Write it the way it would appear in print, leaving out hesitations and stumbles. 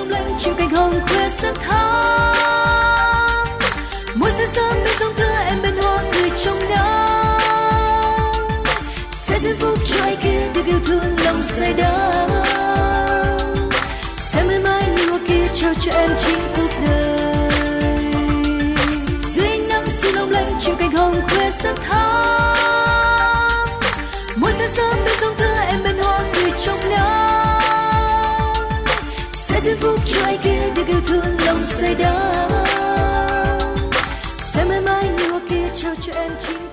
long lanh chịu cành hồng khoe sắc tháng. Mỗi sáng sớm bên dòng thưa em bên hoa cười trong nắng, sẽ duyên phúc cho ai kia được yêu thương lòng say đắm. Sẽ mãi mãi như hoa kia trao cho em chính cuộc đời. Dưới ánh nắng siêu long lanh chịu cành hồng khoe sắc tháng. Mỗi sáng sớm bên dòng thưa em bên hoa cười trong nắng, sẽ duyên phúc cho ai kia được yêu thương lòng say đắm. Sẽ mãi mãi như hoa kia trao cho em chính